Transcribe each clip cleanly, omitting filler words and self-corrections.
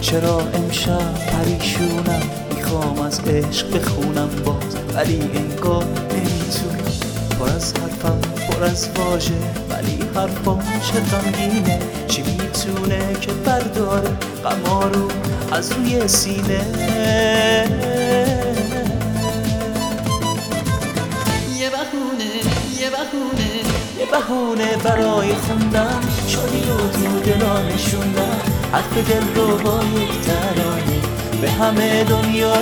چرا امشب پریشونم، میخوام از عشق بخونم باز، ولی انگار نمیتونم. پر از حرفم پر از واژه، ولی حرفام چه غمگینه. چی میتونه که برداره غما رو از روی سینه؟ یه بهونه برای خوندن شادی رو تو دلا نشوندن، حرف دل رو با یک ترانه به همه دنیا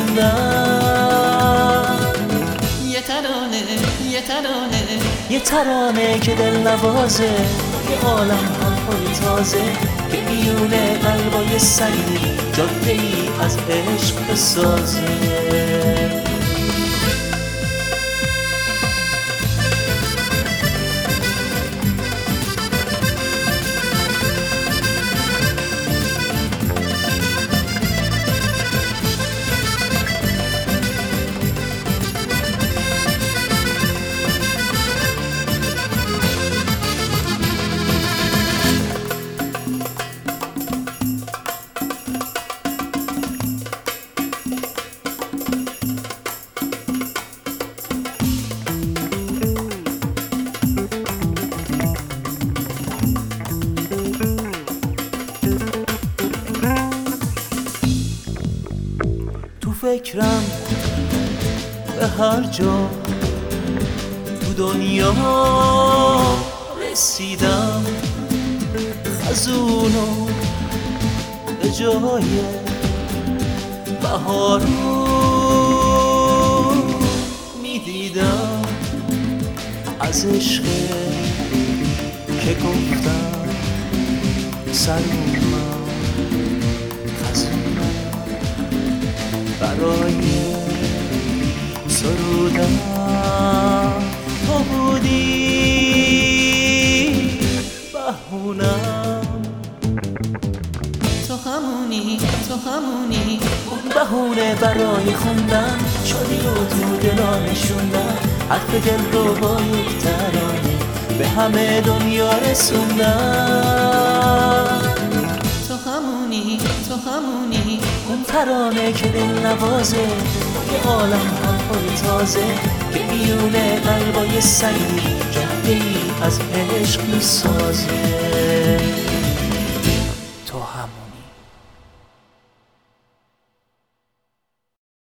رسوندن. یه ترانه که دل نوازه، یه عالم حرفای تازه که میونه قلبای سنگی جاده ای از عشق بسازه. فکرم به هر جا تو دنیا رسیدم، خزونو به جای بهارو میدیدم. از عشق که گفتم سرومم خزونم برای سرودن تو بودی بهونم. تو همونی اون بهونه برای خوندن شادی رو تو دلا نشوندن، حرف دل رو با یک ترانه به همه دنیا رسوندن. تو همونی اون ترانه که دل نوازه، یه عالم حرفای تازه که میونه قلبای سنگی جاده ای از عشق میسازه. تو همون